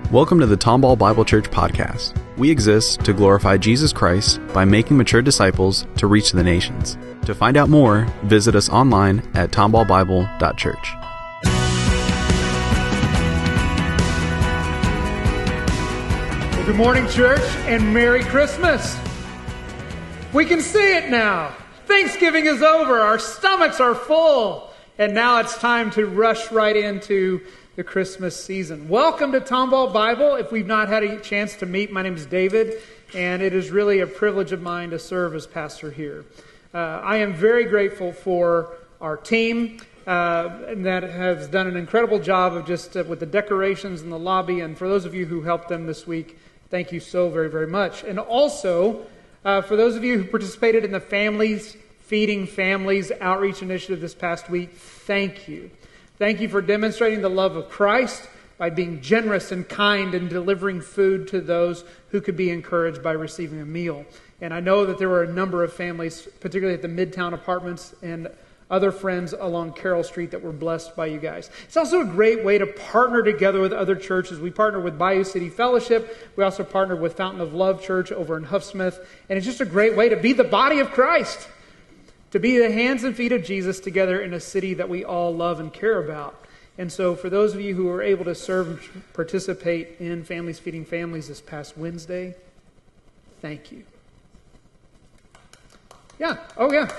Welcome to the Tomball Bible Church podcast. We exist to glorify Jesus Christ by making mature disciples to reach the nations. To find out more, visit us online at tomballbible.church. Well, good morning, church, and Merry Christmas. We can see it now. Thanksgiving is over. Our stomachs are full. And now it's time to rush right into the Christmas season. Welcome to Tomball Bible. If we've not had a chance to meet, my name is David, and it is really a privilege of mine to serve as pastor here. I am very grateful for our team that has done an incredible job of just with the decorations in the lobby. And for those of you who helped them this week, thank you so very, very much. And also, for those of you who participated in the Feeding Families outreach initiative this past week, thank you. Thank you for demonstrating the love of Christ by being generous and kind and delivering food to those who could be encouraged by receiving a meal. And I know that there were a number of families, particularly at the Midtown Apartments and other friends along Carroll Street, that were blessed by you guys. It's also a great way to partner together with other churches. We partner with Bayou City Fellowship. We also partner with Fountain of Love Church over in Huffsmith. And it's just a great way to be the body of Christ, to be the hands and feet of Jesus together in a city that we all love and care about. And so for those of you who were able to serve and participate in Families Feeding Families this past Wednesday, thank you. Yeah. Oh, yeah.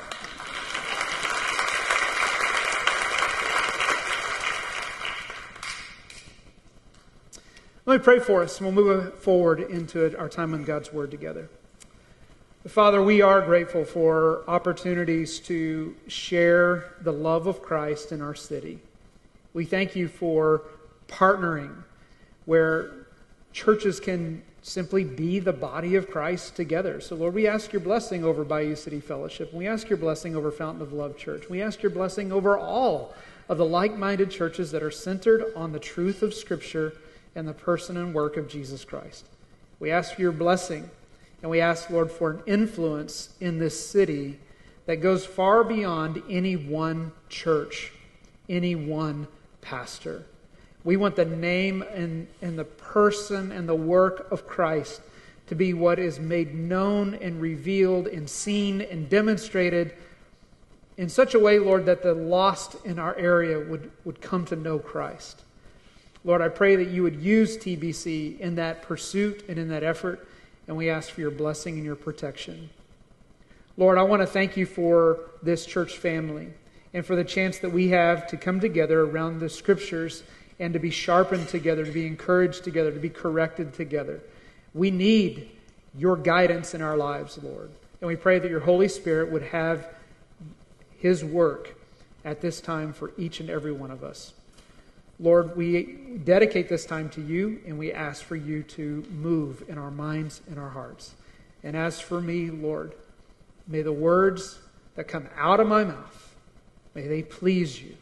Let me pray for us, and we'll move forward into our time in God's Word together. Father, we are grateful for opportunities to share the love of Christ in our city. We thank you for partnering where churches can simply be the body of Christ together. So, Lord, we ask your blessing over Bayou City Fellowship. We ask your blessing over Fountain of Love Church. We ask your blessing over all of the like-minded churches that are centered on the truth of Scripture and the person and work of Jesus Christ. We ask for your blessing. And we ask, Lord, for an influence in this city that goes far beyond any one church, any one pastor. We want the name and the person and the work of Christ to be what is made known and revealed and seen and demonstrated in such a way, Lord, that the lost in our area would come to know Christ. Lord, I pray that you would use TBC in that pursuit and in that effort. And we ask for your blessing and your protection. Lord, I want to thank you for this church family and for the chance that we have to come together around the Scriptures and to be sharpened together, to be encouraged together, to be corrected together. We need your guidance in our lives, Lord. And we pray that your Holy Spirit would have his work at this time for each and every one of us. Lord, we dedicate this time to you, and we ask for you to move in our minds and our hearts. And as for me, Lord, may the words that come out of my mouth, may they please you.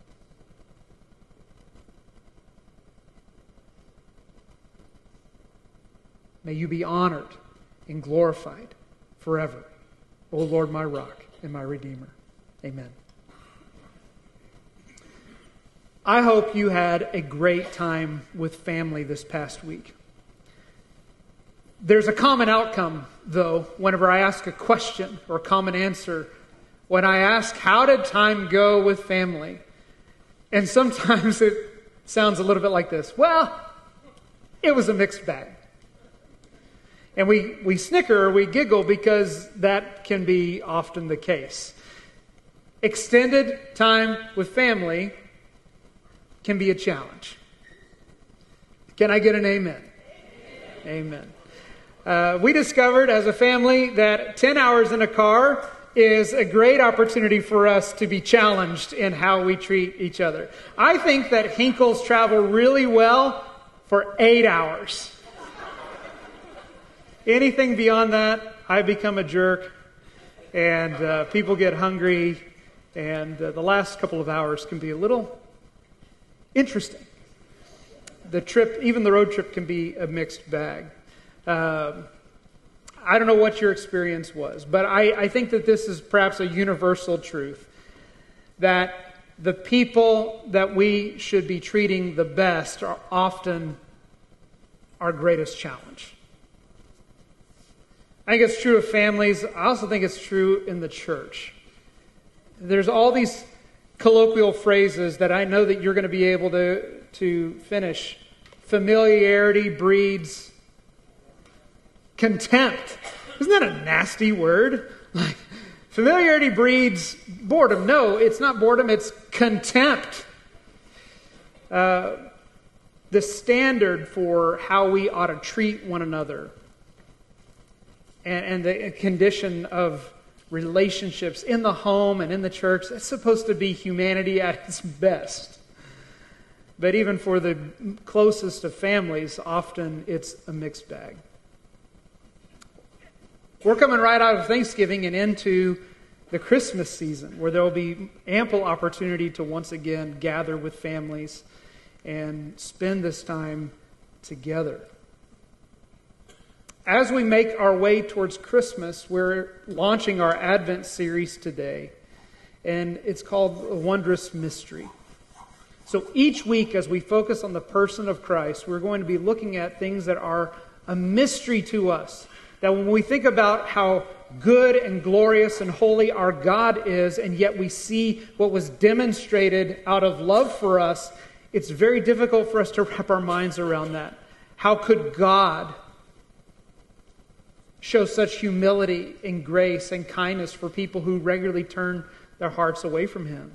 May you be honored and glorified forever. O Lord, my rock and my redeemer. Amen. I hope you had a great time with family this past week. There's a common outcome, though, whenever I ask a question or a common answer. When I ask, how did time go with family? And sometimes it sounds a little bit like this. Well, it was a mixed bag. And we snicker or we giggle because that can be often the case. Extended time with family can be a challenge. Can I get an amen? Amen. We discovered as a family that 10 hours in a car is a great opportunity for us to be challenged in how we treat each other. I think that Hinkles travel really well for 8 hours. Anything beyond that, I become a jerk, and people get hungry, and the last couple of hours can be a little interesting. The trip, even the road trip, can be a mixed bag. I don't know what your experience was, but I think that this is perhaps a universal truth, that the people that we should be treating the best are often our greatest challenge. I think it's true of families. I also think it's true in the church. There's all these colloquial phrases that I know that you're going to be able to finish. Familiarity breeds contempt. Isn't that a nasty word? Like, familiarity breeds boredom. No, it's not boredom, it's contempt. The standard for how we ought to treat one another and the condition of relationships in the home and in the church, it's supposed to be humanity at its best. But even for the closest of families, often it's a mixed bag. We're coming right out of Thanksgiving and into the Christmas season, where there will be ample opportunity to once again gather with families and spend this time together. As we make our way towards Christmas, we're launching our Advent series today, and it's called A Wondrous Mystery. So each week, as we focus on the person of Christ, we're going to be looking at things that are a mystery to us. That when we think about how good and glorious and holy our God is, and yet we see what was demonstrated out of love for us, it's very difficult for us to wrap our minds around that. How could God show such humility and grace and kindness for people who regularly turn their hearts away from Him?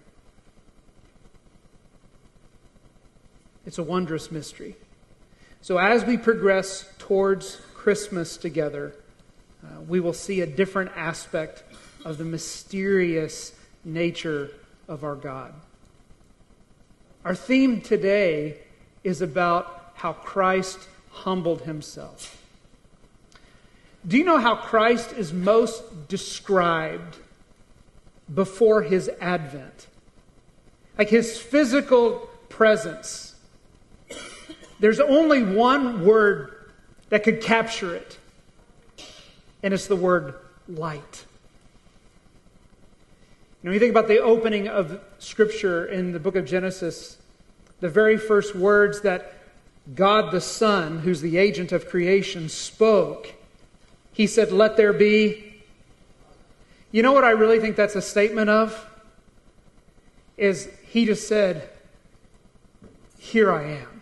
It's a wondrous mystery. So as we progress towards Christmas together, we will see a different aspect of the mysterious nature of our God. Our theme today is about how Christ humbled Himself. Do you know how Christ is most described before His advent? Like His physical presence. There's only one word that could capture it, and it's the word light. When you think about the opening of Scripture in the book of Genesis, the very first words that God the Son, who's the agent of creation, spoke, He said, "Let there be." You know what I really think that's a statement of? Is He just said, "Here I am."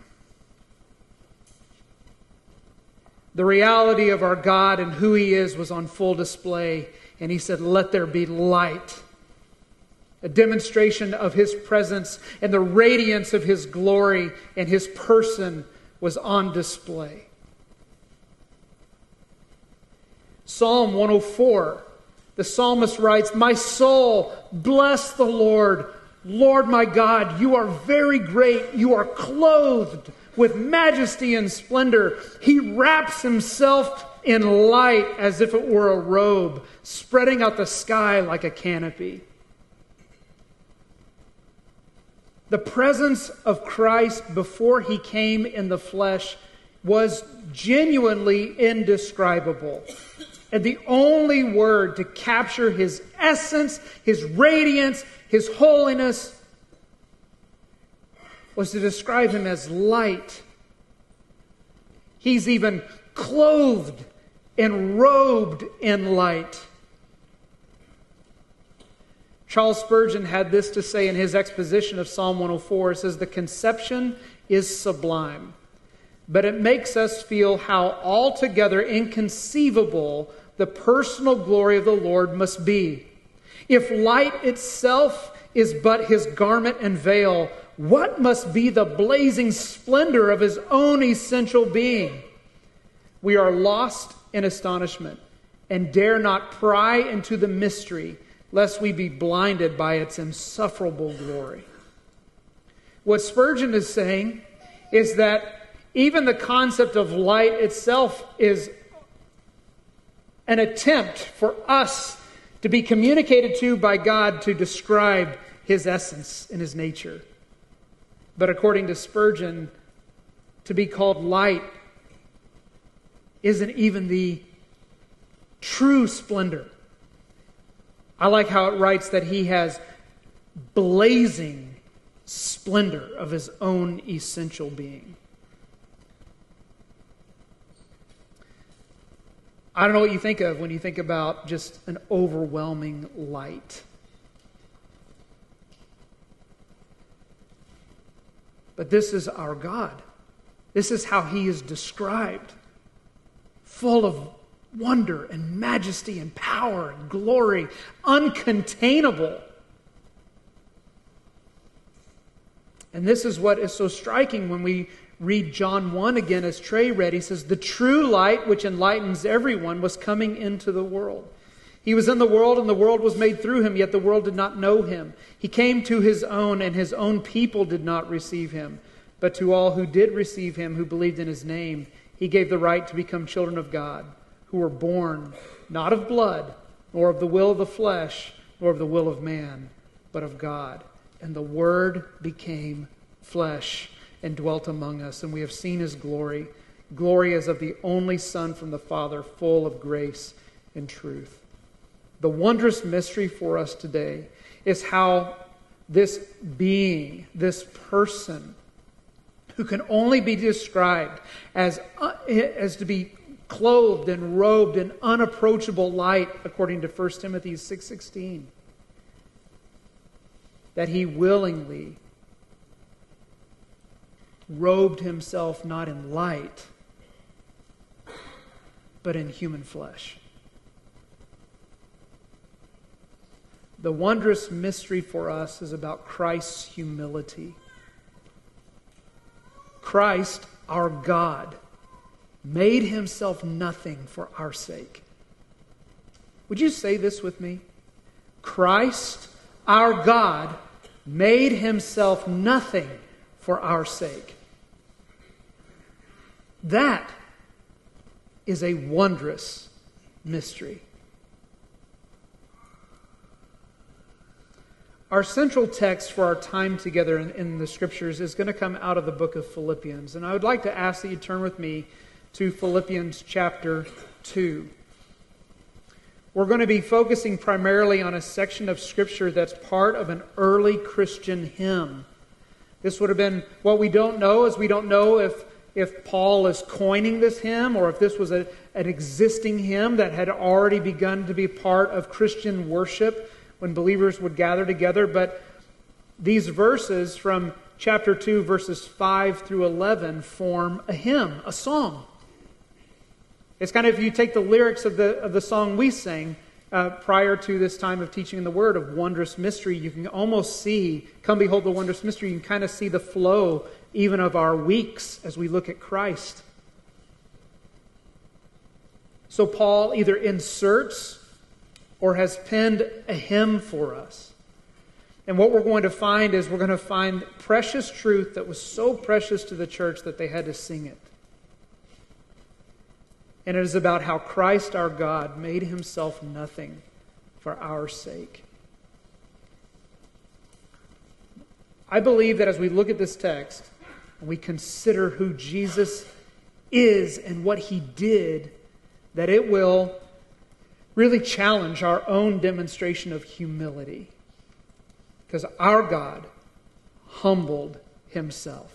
The reality of our God and who He is was on full display. And He said, "Let there be light." A demonstration of His presence and the radiance of His glory and His person was on display. Psalm 104, the psalmist writes, "My soul, bless the Lord. Lord my God, You are very great. You are clothed with majesty and splendor. He wraps Himself in light as if it were a robe, spreading out the sky like a canopy." The presence of Christ before He came in the flesh was genuinely indescribable. And the only word to capture His essence, His radiance, His holiness was to describe Him as light. He's even clothed and robed in light. Charles Spurgeon had this to say in his exposition of Psalm 104. It says, "The conception is sublime, but it makes us feel how altogether inconceivable the personal glory of the Lord must be. If light itself is but His garment and veil, what must be the blazing splendor of His own essential being? We are lost in astonishment and dare not pry into the mystery, lest we be blinded by its insufferable glory." What Spurgeon is saying is that even the concept of light itself is an attempt for us to be communicated to by God to describe His essence and His nature. But according to Spurgeon, to be called light isn't even the true splendor. I like how it writes that He has blazing splendor of His own essential being. I don't know what you think of when you think about just an overwhelming light. But this is our God. This is how He is described. Full of wonder and majesty and power and glory. Uncontainable. And this is what is so striking when we read John 1 again, as Trey read. He says, the true light which enlightens everyone was coming into the world. He was in the world, and the world was made through Him, yet the world did not know Him. He came to His own, and His own people did not receive Him. But to all who did receive Him, who believed in His name, He gave the right to become children of God, who were born not of blood, nor of the will of the flesh, nor of the will of man, but of God. And the Word became flesh and dwelt among us, and we have seen His glory. Glory as of the only Son from the Father, full of grace and truth. The wondrous mystery for us today is how this being, this person, who can only be described as to be clothed and robed in unapproachable light, according to 1 Timothy 6:16, that He willingly robed Himself not in light, but in human flesh. The wondrous mystery for us is about Christ's humility. Christ, our God, made Himself nothing for our sake. Would you say this with me? Christ, our God, made Himself nothing for our sake. That is a wondrous mystery. Our central text for our time together in the Scriptures is going to come out of the book of Philippians. And I would like to ask that you turn with me to Philippians chapter 2. We're going to be focusing primarily on a section of Scripture that's part of an early Christian hymn. This would have been, what we don't know is we don't know if Paul is coining this hymn or if this was an existing hymn that had already begun to be part of Christian worship when believers would gather together. But these verses from chapter 2, verses 5 through 11 form a hymn, a song. It's kind of, if you take the lyrics of the song we sang prior to this time of teaching the Word of wondrous mystery, you can almost see, come behold the wondrous mystery, you can kind of see the flow even of our weeks as we look at Christ. So Paul either inserts or has penned a hymn for us. And what we're going to find is we're going to find precious truth that was so precious to the church that they had to sing it. And it is about how Christ our God made Himself nothing for our sake. I believe that as we look at this text and we consider who Jesus is and what He did, that it will really challenge our own demonstration of humility. Because our God humbled Himself.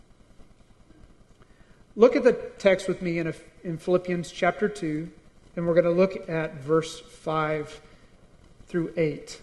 Look at the text with me in Philippians chapter 2, and we're going to look at verse 5 through 8.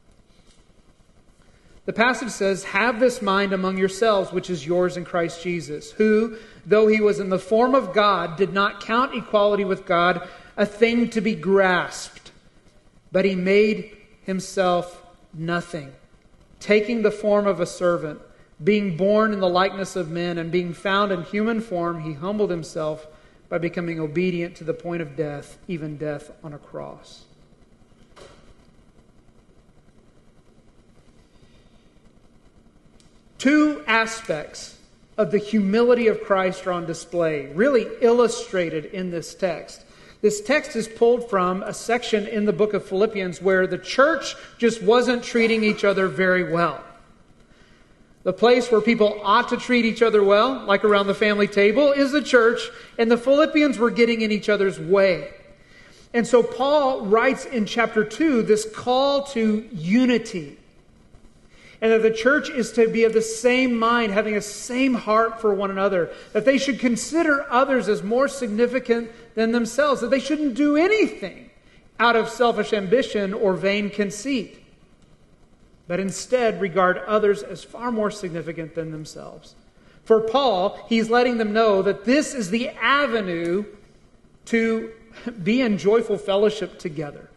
The passage says, "Have this mind among yourselves, which is yours in Christ Jesus, who, though He was in the form of God, did not count equality with God a thing to be grasped, but He made Himself nothing, taking the form of a servant, being born in the likeness of men, and being found in human form, He humbled Himself by becoming obedient to the point of death, even death on a cross." Two aspects of the humility of Christ are on display, really illustrated in this text. This text is pulled from a section in the book of Philippians where the church just wasn't treating each other very well. The place where people ought to treat each other well, like around the family table, is the church, and the Philippians were getting in each other's way. And so Paul writes in chapter 2 this call to unity. And that the church is to be of the same mind, having a same heart for one another. That they should consider others as more significant than themselves. That they shouldn't do anything out of selfish ambition or vain conceit, but instead regard others as far more significant than themselves. For Paul, he's letting them know that this is the avenue to be in joyful fellowship together.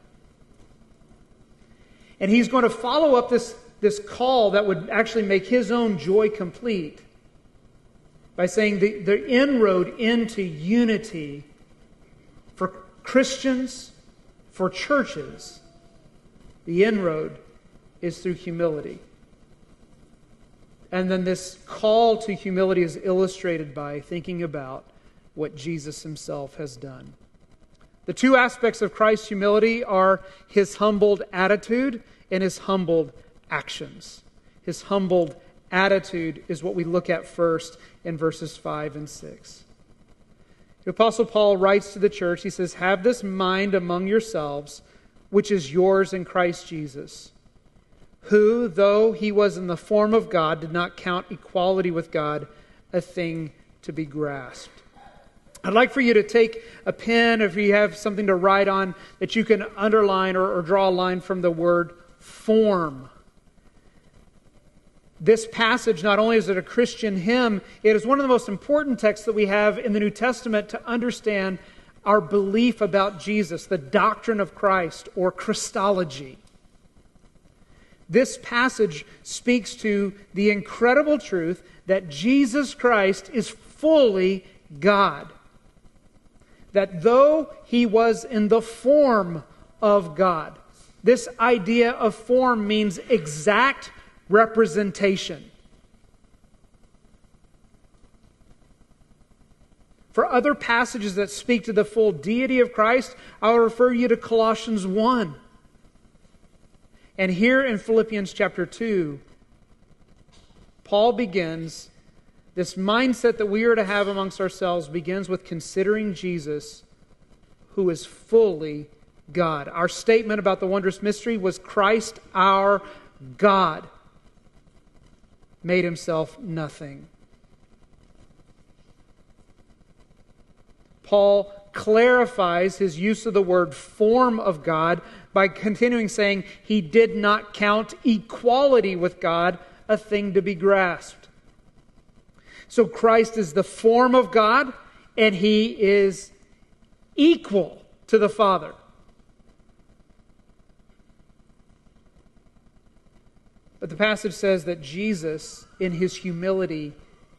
And he's going to follow up this call that would actually make his own joy complete by saying the inroad into unity for Christians, for churches, the inroad is through humility. And then this call to humility is illustrated by thinking about what Jesus himself has done. The two aspects of Christ's humility are his humbled attitude and his humbled actions. His humbled attitude is what we look at first in verses 5 and 6. The Apostle Paul writes to the church, he says, "Have this mind among yourselves, which is yours in Christ Jesus, who, though he was in the form of God, did not count equality with God a thing to be grasped." I'd like for you to take a pen, if you have something to write on, that you can underline or draw a line from the word form. This passage, not only is it a Christian hymn, it is one of the most important texts that we have in the New Testament to understand our belief about Jesus, the doctrine of Christ, or Christology. This passage speaks to the incredible truth that Jesus Christ is fully God. That though he was in the form of God, this idea of form means exact representation. For other passages that speak to the full deity of Christ, I'll refer you to Colossians 1. And here in Philippians chapter 2, Paul begins, this mindset that we are to have amongst ourselves begins with considering Jesus, who is fully God. Our statement about the wondrous mystery was Christ our God made himself nothing. Paul clarifies his use of the word form of God by continuing saying he did not count equality with God a thing to be grasped. So Christ is the form of God and he is equal to the Father. But the passage says that Jesus, in his humility,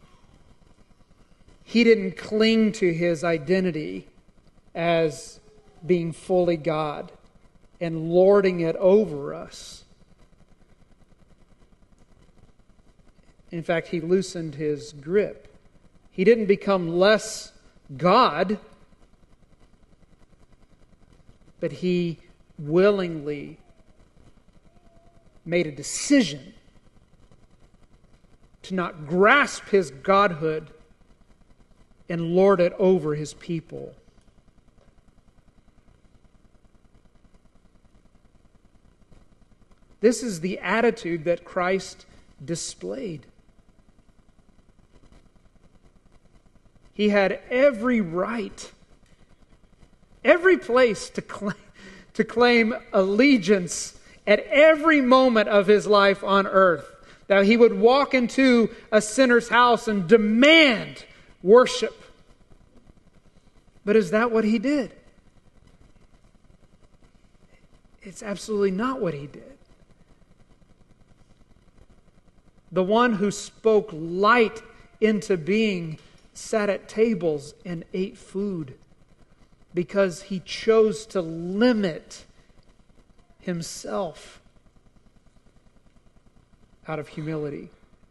he didn't cling to his identity as being fully God and lording it over us. In fact, he loosened his grip. He didn't become less God, but he willingly made a decision to not grasp his godhood and lord it over his people. This is the attitude that Christ displayed. He had every right, every place to claim allegiance at every moment of his life on earth. That he would walk into a sinner's house and demand worship. But is that what he did? It's absolutely not what he did. The one who spoke light into being sat at tables and ate food because he chose to limit himself out of humility.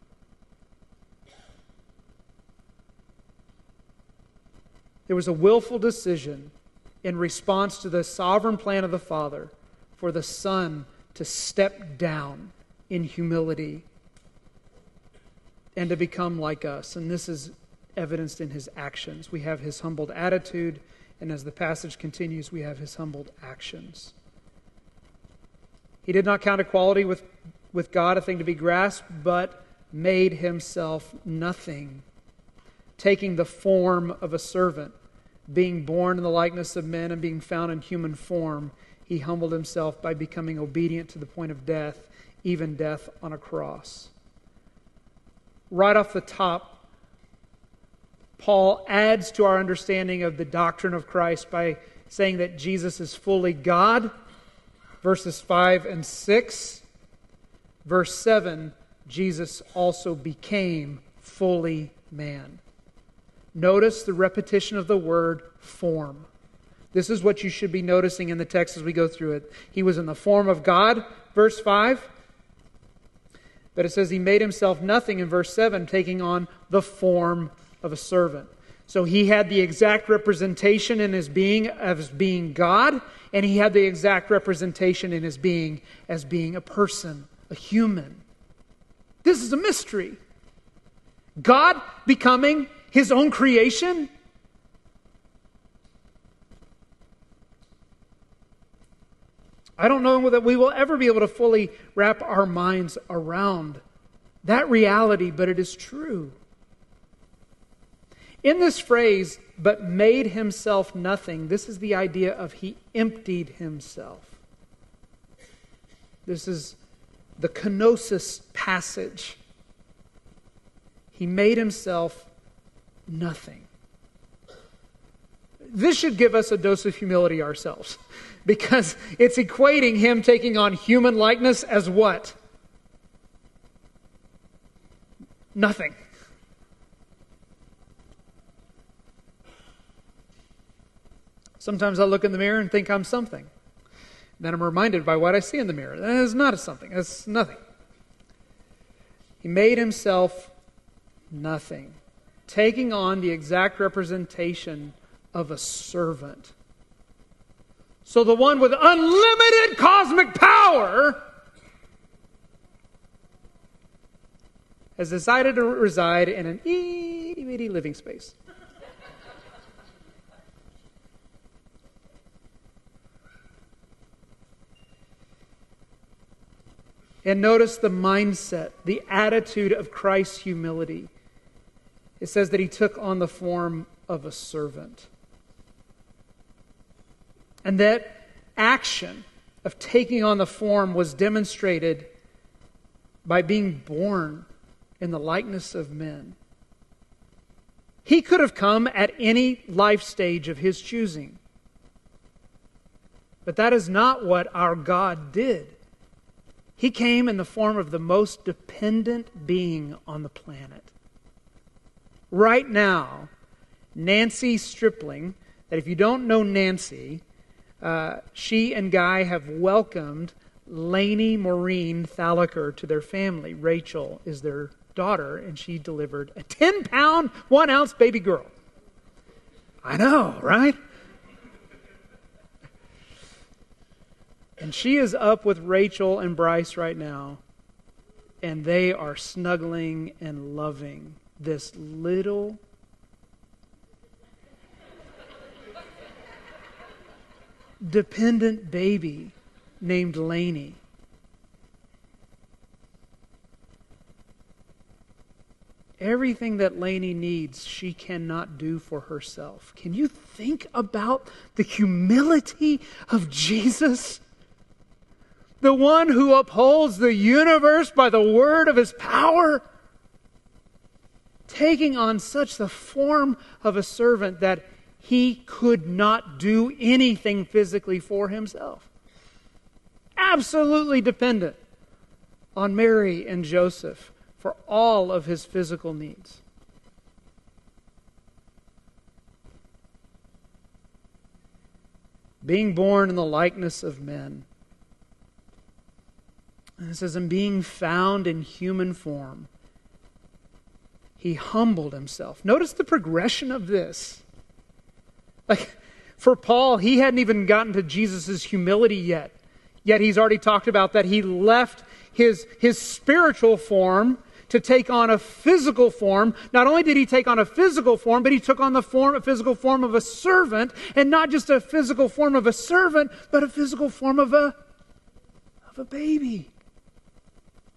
There was a willful decision in response to the sovereign plan of the Father for the Son to step down in humility and to become like us. And this is evidenced in his actions. We have his humbled attitude, and as the passage continues, we have his humbled actions. He did not count equality with with God a thing to be grasped, but made himself nothing, taking the form of a servant, being born in the likeness of men and being found in human form, he humbled himself by becoming obedient to the point of death, even death on a cross. Right off the top, Paul adds to our understanding of the doctrine of Christ by saying that Jesus is fully God, verses 5 and 6. Verse 7, Jesus also became fully man. Notice the repetition of the word form. This is what you should be noticing in the text as we go through it. He was in the form of God, verse 5. But it says he made himself nothing in verse 7, taking on the form of a servant. So he had the exact representation in his being as being God, and he had the exact representation in his being as being a person, a human. This is a mystery. God becoming his own creation. I don't know that we will ever be able to fully wrap our minds around that reality, but it is true. In this phrase, but made himself nothing, this is the idea of he emptied himself. This is the kenosis passage. He made himself nothing. This should give us a dose of humility ourselves, because it's equating him taking on human likeness as what? Nothing. Sometimes I look in the mirror and think I'm something. Then I'm reminded by what I see in the mirror. That is not a something. That's nothing. He made himself nothing, taking on the exact representation of a servant. So the one with unlimited cosmic power has decided to reside in an itty-bitty living space. And notice the mindset, the attitude of Christ's humility. It says that he took on the form of a servant. And that action of taking on the form was demonstrated by being born in the likeness of men. He could have come at any life stage of his choosing. But that is not what our God did. He came in the form of the most dependent being on the planet. Right now, Nancy Stripling, that if you don't know Nancy, she and Guy have welcomed Lainey Maureen Thalaker to their family. Rachel is their daughter, and she delivered a 10-pound, 1-ounce baby girl. I know, right? And she is up with Rachel and Bryce right now, and they are snuggling and loving this little dependent baby named Lainey. Everything that Lainey needs, she cannot do for herself. Can you think about the humility of Jesus? The one who upholds the universe by the word of his power, taking on such the form of a servant that he could not do anything physically for himself. Absolutely dependent on Mary and Joseph for all of his physical needs. Being born in the likeness of men. And it says, and being found in human form, he humbled himself. Notice the progression of this. Like, for Paul, he hadn't even gotten to Jesus' humility yet. Yet he's already talked about that he left his spiritual form to take on a physical form. Not only did he take on a physical form, but he took on a physical form of a servant. And not just a physical form of a servant, but a physical form of a baby.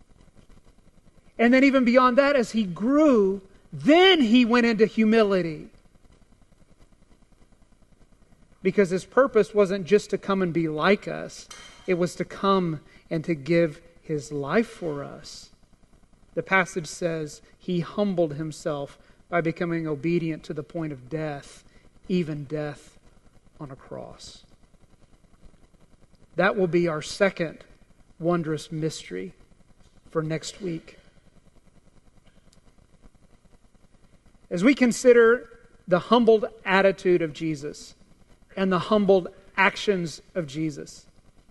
And then even beyond that, as he grew, then he went into humility. Because his purpose wasn't just to come and be like us. It was to come and to give his life for us. The passage says he humbled himself by becoming obedient to the point of death, even death on a cross. That will be our second wondrous mystery for next week. As we consider the humbled attitude of Jesus and the humbled actions of Jesus,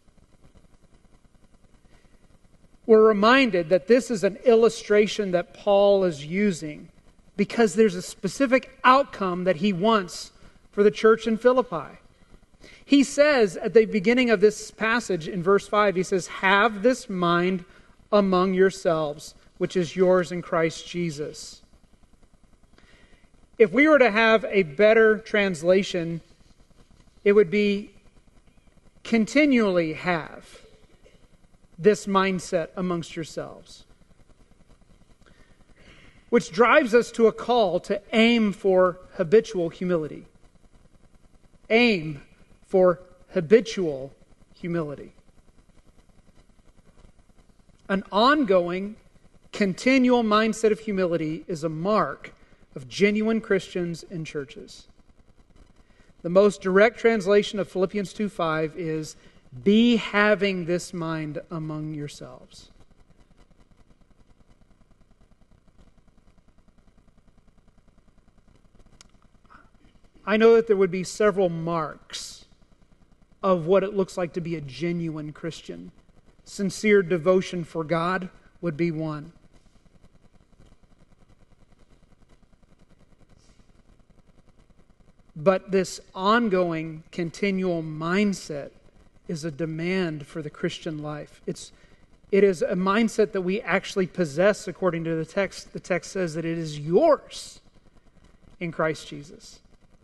we're reminded that this is an illustration that Paul is using because there's a specific outcome that he wants for the church in Philippi. He says at the beginning of this passage in verse 5, he says, "Have this mind among yourselves, which is yours in Christ Jesus." If we were to have a better translation, it would be continually have this mindset amongst yourselves. Which drives us to a call to aim for habitual humility. Aim for habitual humility. An ongoing, continual mindset of humility is a mark of genuine Christians in churches. The most direct translation of Philippians 2:5 is, "Be having this mind among yourselves." I know that there would be several marks of what it looks like to be a genuine Christian. Sincere devotion for God would be one. But this ongoing, continual mindset is a demand for the Christian life. It is a mindset that we actually possess according to the text. The text says that it is yours in Christ Jesus.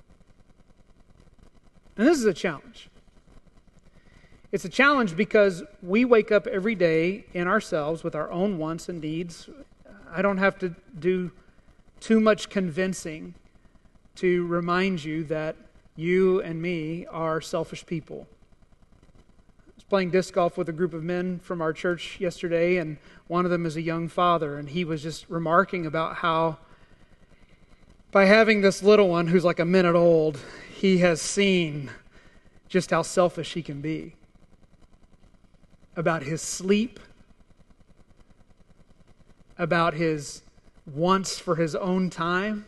And this is a challenge. It's a challenge because we wake up every day in ourselves with our own wants and needs. I don't have to do too much convincing to remind you that you and me are selfish people. I was playing disc golf with a group of men from our church yesterday, and one of them is a young father, and he was just remarking about how by having this little one who's like a minute old, he has seen just how selfish he can be. About his sleep, about his wants for his own time.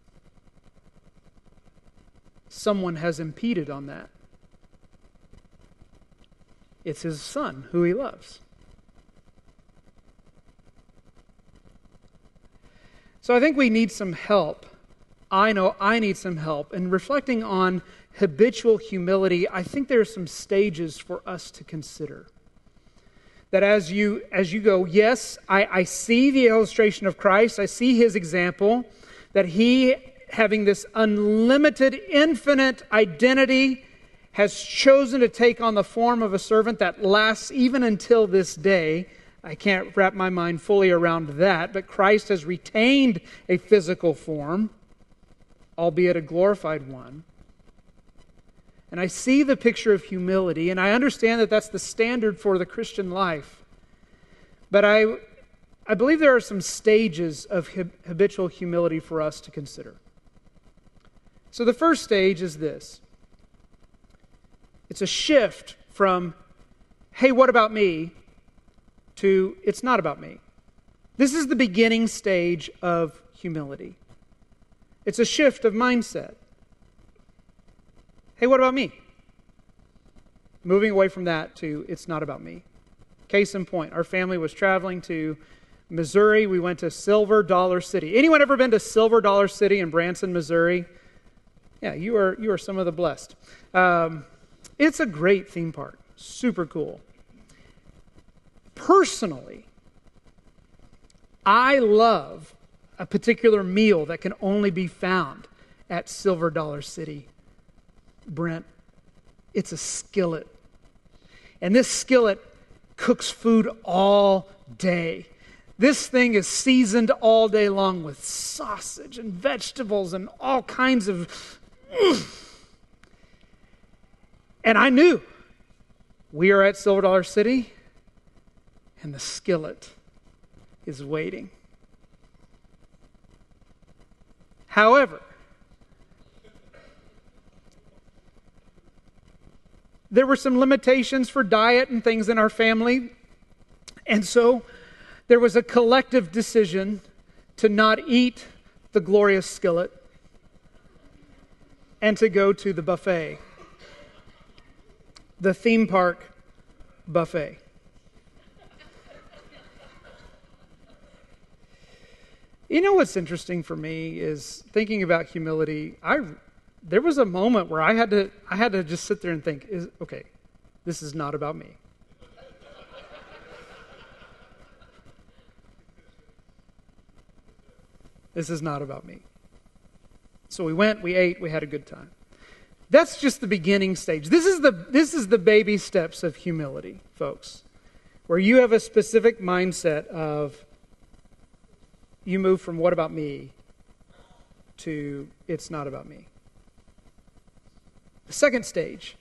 Someone has impeded on that. It's his son, who he loves. So I think we need some help. I know I need some help. In reflecting on habitual humility, I think there are some stages for us to consider. That as you go, yes, I see the illustration of Christ, I see his example, that he, having this unlimited, infinite identity, has chosen to take on the form of a servant that lasts even until this day. I can't wrap my mind fully around that, but Christ has retained a physical form, albeit a glorified one. And I see the picture of humility, and I understand that that's the standard for the Christian life. But I believe there are some stages of habitual humility for us to consider. So the first stage is this. It's a shift from, hey, what about me, to it's not about me. This is the beginning stage of humility. It's a shift of mindset. Hey, what about me? Moving away from that to it's not about me. Case in point, our family was traveling to Missouri. We went to Silver Dollar City. Anyone ever been to Silver Dollar City in Branson, Missouri? Yeah, you are some of the blessed. It's a great theme park. Super cool. Personally, I love a particular meal that can only be found at Silver Dollar City. Brent, it's a skillet. And this skillet cooks food all day. This thing is seasoned all day long with sausage and vegetables and all kinds of... And I knew we are at Silver Dollar City and the skillet is waiting. However, there were some limitations for diet and things in our family. And so there was a collective decision to not eat the glorious skillet and to go to the buffet, the theme park buffet. You know what's interesting for me is thinking about humility. There was a moment where I had to just sit there and think, okay, this is not about me. This is not about me. So we went, we ate, we had a good time. That's just the beginning stage. This is the baby steps of humility, folks, where you have a specific mindset of you move from what about me to it's not about me. The second stage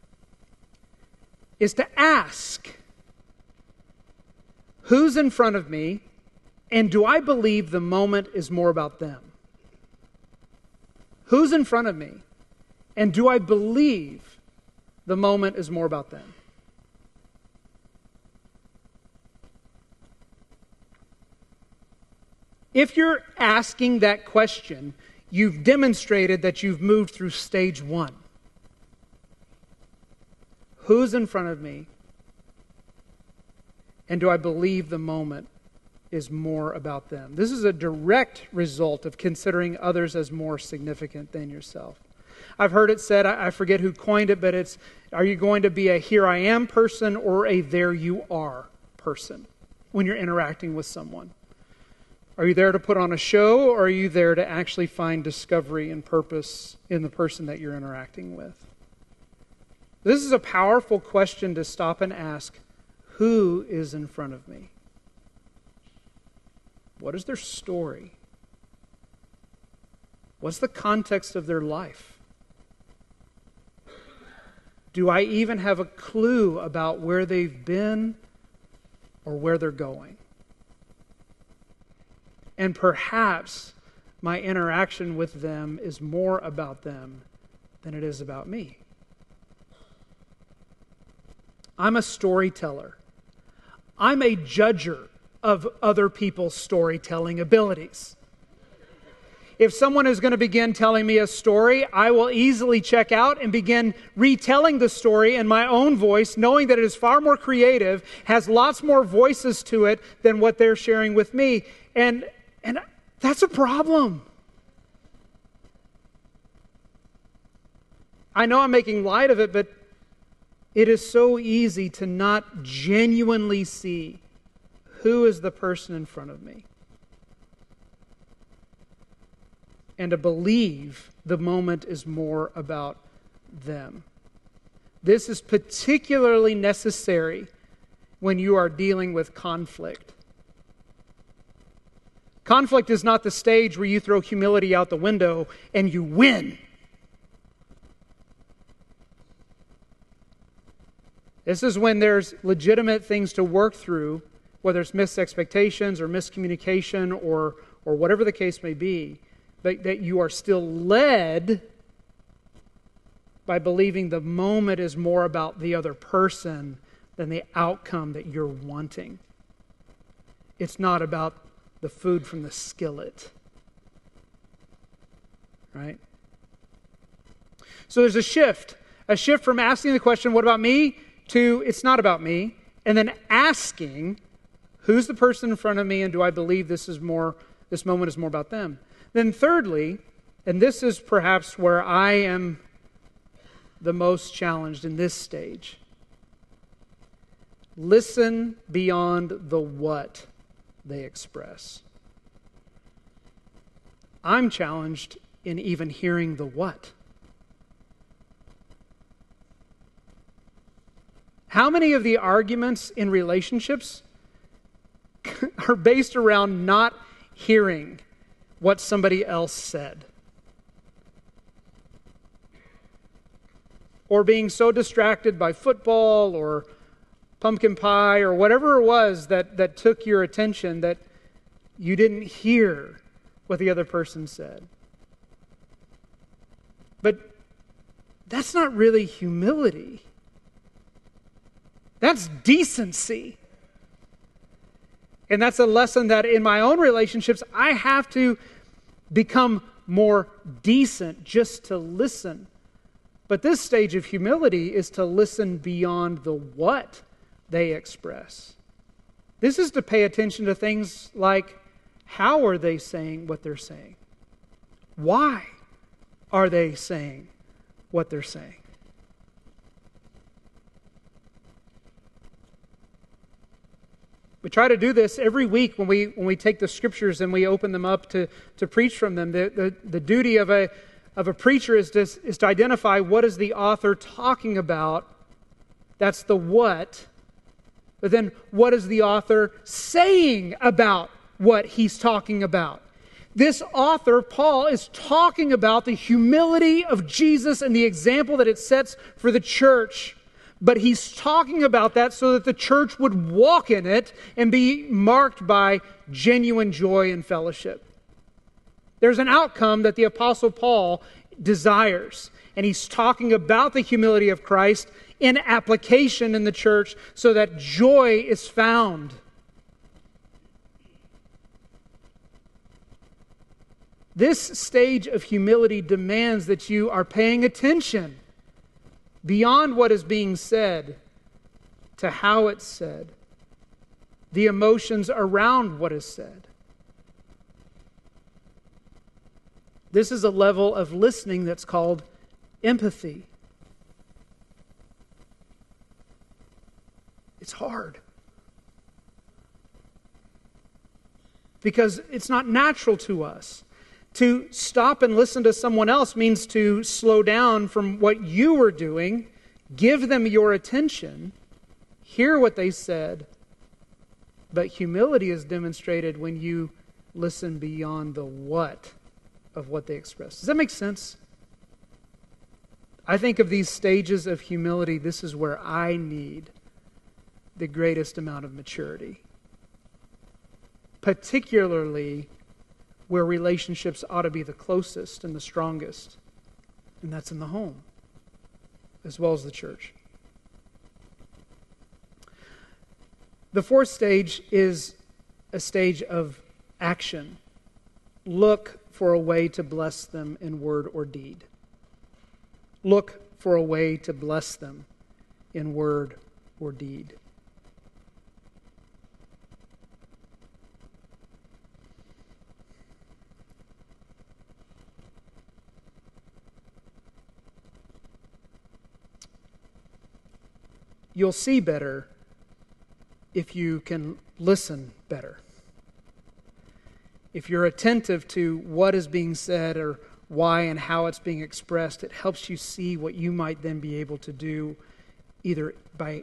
is to ask, who's in front of me, and do I believe the moment is more about them? Who's in front of me, and do I believe the moment is more about them? If you're asking that question, you've demonstrated that you've moved through stage one. Who's in front of me? And do I believe the moment is more about them? This is a direct result of considering others as more significant than yourself. I've heard it said, I forget who coined it, but it's, are you going to be a here I am person or a there you are person when you're interacting with someone? Are you there to put on a show, or are you there to actually find discovery and purpose in the person that you're interacting with? This is a powerful question to stop and ask, who is in front of me? What is their story? What's the context of their life? Do I even have a clue about where they've been or where they're going? And perhaps my interaction with them is more about them than it is about me. I'm a storyteller. I'm a judger of other people's storytelling abilities. If someone is going to begin telling me a story, I will easily check out and begin retelling the story in my own voice, knowing that it is far more creative, has lots more voices to it than what they're sharing with me. And that's a problem. I know I'm making light of it, but it is so easy to not genuinely see who is the person in front of me and to believe the moment is more about them. This is particularly necessary when you are dealing with conflict. Conflict is not the stage where you throw humility out the window and you win. This is when there's legitimate things to work through, whether it's missed expectations or miscommunication or whatever the case may be, but that you are still led by believing the moment is more about the other person than the outcome that you're wanting. It's not about the food from the skillet. Right? So there's a shift from asking the question, what about me, to it's not about me, and then asking, who's the person in front of me, and do I believe this moment is more about them? Then thirdly, and this is perhaps where I am the most challenged in this stage, listen beyond the what they express. I'm challenged in even hearing the what. How many of the arguments in relationships are based around not hearing what somebody else said. Or being so distracted by football or pumpkin pie or whatever it was that took your attention that you didn't hear what the other person said. But that's not really humility. That's decency. And that's a lesson that in my own relationships, I have to become more decent just to listen. But this stage of humility is to listen beyond the what they express. This is to pay attention to things like, how are they saying what they're saying? Why are they saying what they're saying? We try to do this every week when we take the scriptures and we open them up to preach from them. The duty of a preacher is to identify what is the author talking about. That's the what. But then what is the author saying about what he's talking about? This author, Paul, is talking about the humility of Jesus and the example that it sets for the church. But he's talking about that so that the church would walk in it and be marked by genuine joy and fellowship. There's an outcome that the Apostle Paul desires. And he's talking about the humility of Christ in application in the church so that joy is found. This stage of humility demands that you are paying attention beyond what is being said to how it's said, the emotions around what is said. This is a level of listening that's called empathy. It's hard. Because it's not natural to us. To stop and listen to someone else means to slow down from what you were doing, give them your attention, hear what they said. But humility is demonstrated when you listen beyond the what of what they express. Does that make sense? I think of these stages of humility, this is where I need the greatest amount of maturity. Particularly where relationships ought to be the closest and the strongest. And that's in the home, as well as the church. The fourth stage is a stage of action. Look for a way to bless them in word or deed. Look for a way to bless them in word or deed. You'll see better if you can listen better. If you're attentive to what is being said or why and how it's being expressed, it helps you see what you might then be able to do either by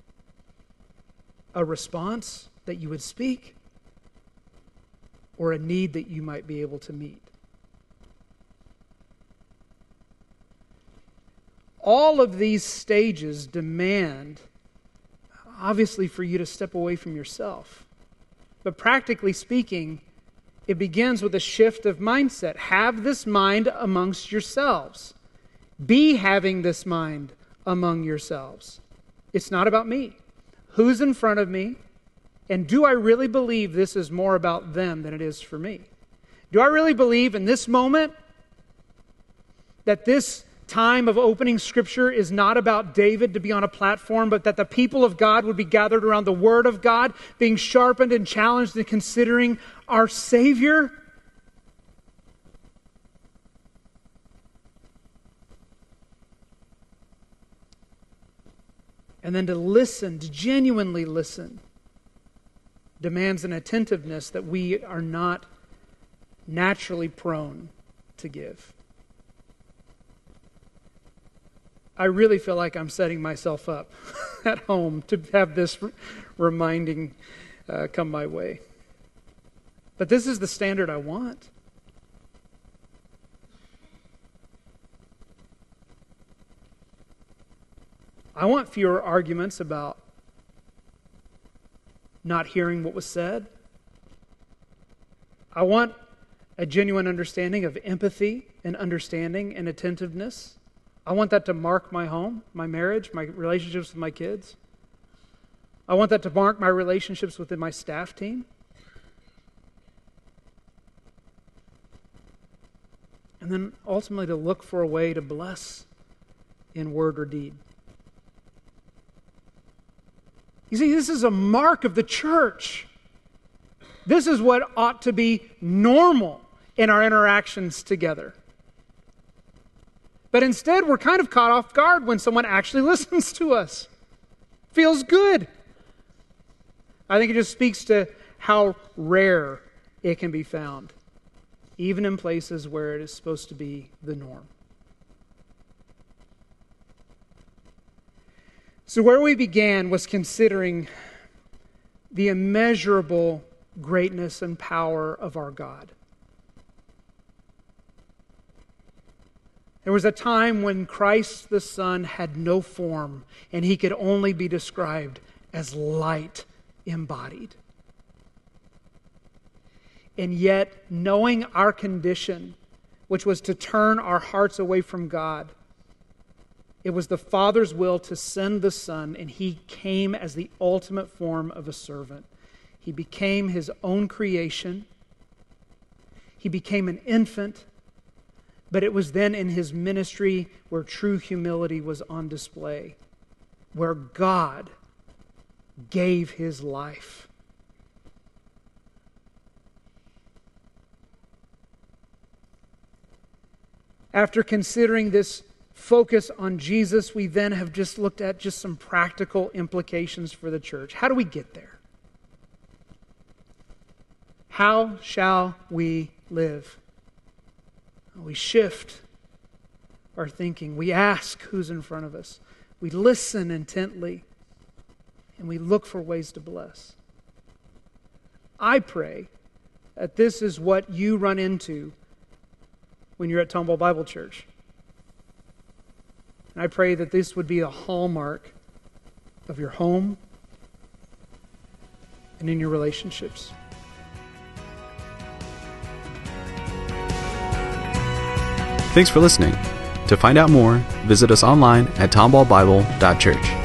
a response that you would speak or a need that you might be able to meet. All of these stages demand, obviously, for you to step away from yourself. But practically speaking, it begins with a shift of mindset. Have this mind amongst yourselves. Be having this mind among yourselves. It's not about me. Who's in front of me? And do I really believe this is more about them than it is for me? Do I really believe in this moment that this time of opening Scripture is not about David to be on a platform, but that the people of God would be gathered around the Word of God, being sharpened and challenged in considering our Savior? And then to listen, to genuinely listen, demands an attentiveness that we are not naturally prone to give. I really feel like I'm setting myself up at home to have this reminding come my way. But this is the standard I want. I want fewer arguments about not hearing what was said. I want a genuine understanding of empathy and understanding and attentiveness. I want that to mark my home, my marriage, my relationships with my kids. I want that to mark my relationships within my staff team. And then ultimately to look for a way to bless in word or deed. You see, this is a mark of the church. This is what ought to be normal in our interactions together. But instead, we're kind of caught off guard when someone actually listens to us. Feels good. I think it just speaks to how rare it can be found, even in places where it is supposed to be the norm. So where we began was considering the immeasurable greatness and power of our God. There was a time when Christ the Son had no form, and he could only be described as light embodied. And yet, knowing our condition, which was to turn our hearts away from God, it was the Father's will to send the Son, and he came as the ultimate form of a servant. He became his own creation. He became an infant. But it was then in his ministry where true humility was on display, where God gave his life. After considering this focus on Jesus, we then have just looked at just some practical implications for the church. How do we get there? How shall we live? We shift our thinking. We ask who's in front of us. We listen intently. And we look for ways to bless. I pray that this is what you run into when you're at Tomball Bible Church. And I pray that this would be a hallmark of your home and in your relationships. Thanks for listening. To find out more, visit us online at tomballbible.church.